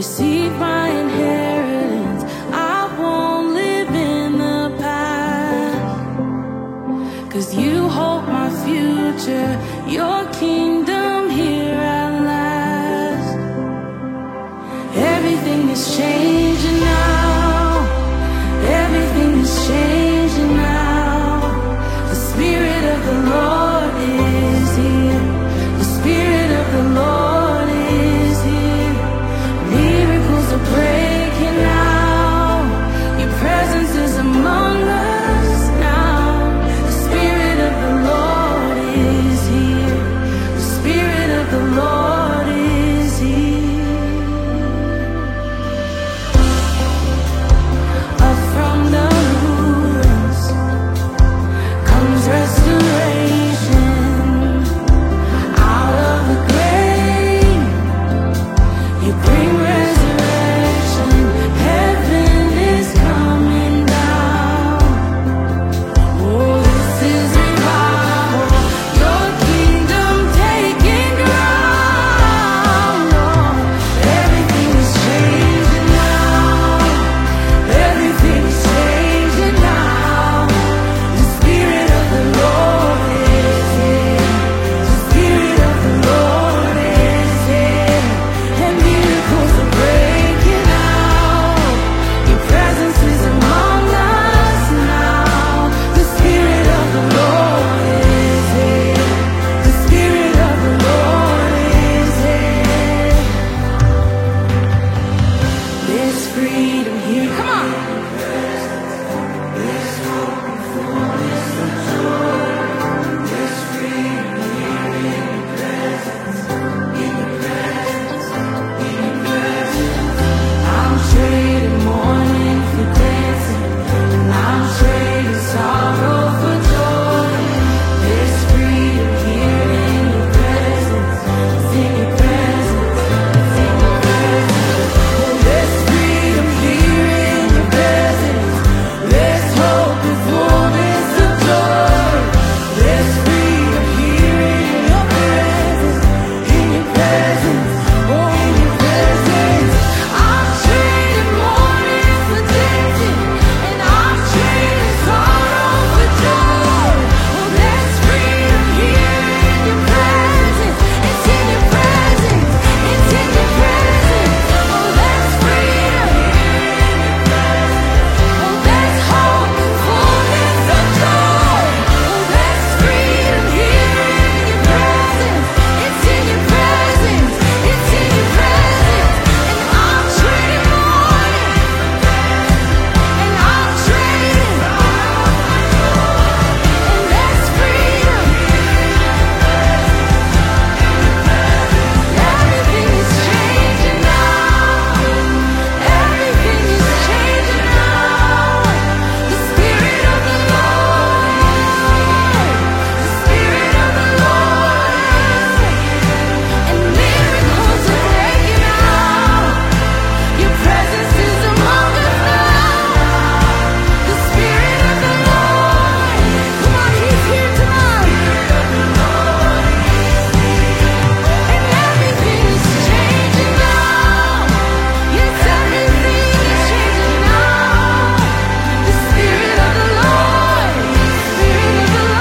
receive my inheritance. I won't live in the past, 'cause you hold my future, your kingdom here at last. Everything is changing now. Everything is changing now. The Spirit of the Lord is here. The Spirit of the Lord is here. Miracles are breaking out. Your presence is among us now. The Spirit of the Lord is here. The Spirit of the Lord is here. Up from the ruins comes restoration. Out of the grave, you bring resurrection. Heaven is coming down. Oh, this is revival. Your kingdom taking ground. Oh, everything is changing now. Everything is changing now. The Spirit of the Lord is here. The Spirit of the Lord is here. And miracles are breaking out. Your presence is among us now. The Spirit of the Lord is here. The Spirit of the Lord is here. There's freedom here. Come on. I'm trading mourning for dancing, and I'm trading sorrow for joy. There's freedom here in your presence. It's in your presence. It's in your presence. Oh, there's freedom here in your presence. There's hope and fullness of joy. There's freedom here in your presence. In your presence. Oh, in your presence. I'm trading mourning for dancing, and I'm trading sorrow for joy. Oh, there's freedom here in your presence. It's in your presence. It's in your presence. Oh, there's freedom here in your presence. Oh, there's hope and fullness of joy. Oh, there's freedom here in your presence. It's in your presence. It's in your presence. And I'm trading mourning, and I'm trading, and there's freedom. Everything is changing now. Everything is changing now. The Spirit of the Lord is here. The Spirit of the Lord is here. And miracles are breaking out. Your presence is among us now. The Spirit of the Lord. Come on, He's here tonight. And everything is changing now. Yes, everything is changing now. The Spirit of the Lord. Spirit of the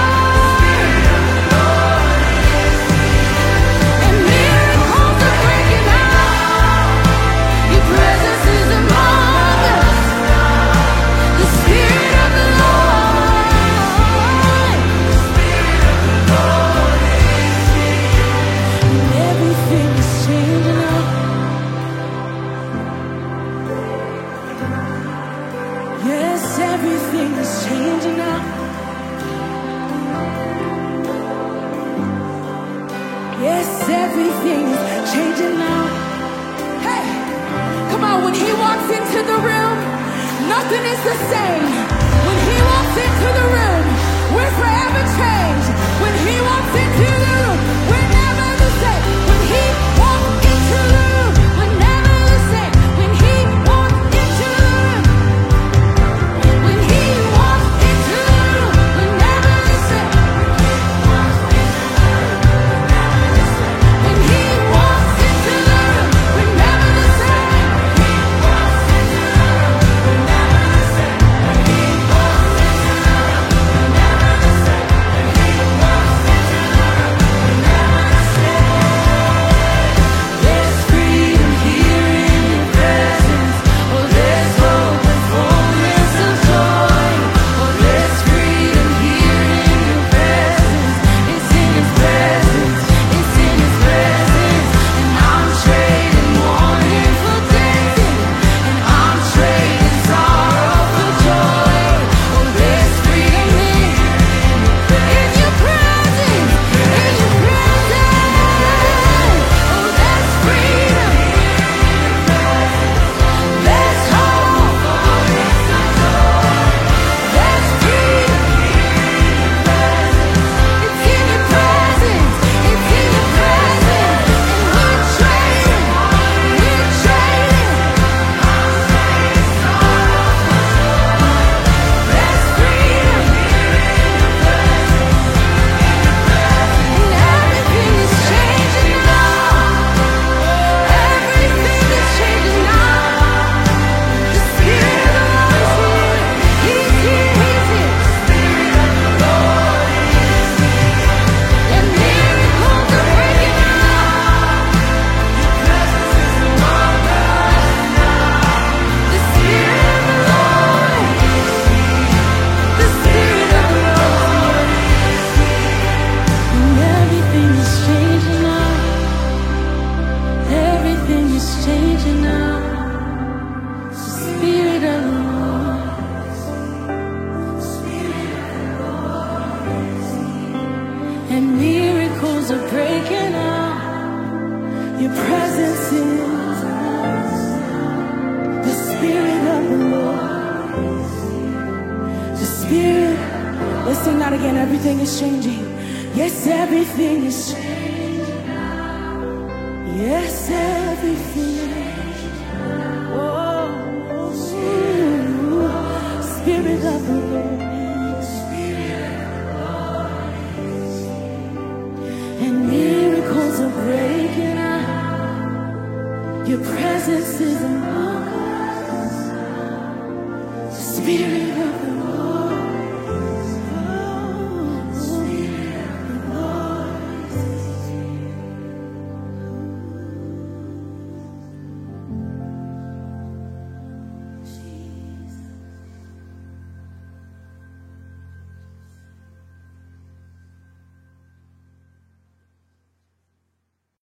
Lord. And miracles are breaking out. Your presence is among us. The Spirit of the Lord. And everything is changing now. Yes, everything is changing now. Yes, everything is changing now. Hey, come on, when He walks into the room, nothing is the same. When He walks into the room, we're forever changed. When He walks into the room, we're never the same. When He walks into the room, we're never the same. When He walks into the room, when He walks into the room, we're never the same. When He walks into the room, we're never the same. presence is the Spirit of the Lord. The Spirit. Let's sing that again. Everything is changing. Yes, everything is changing. Yes, everything. Oh, Spirit of the Lord. And miracles are breaking out. Your presence is among us. The Spirit of the Lord.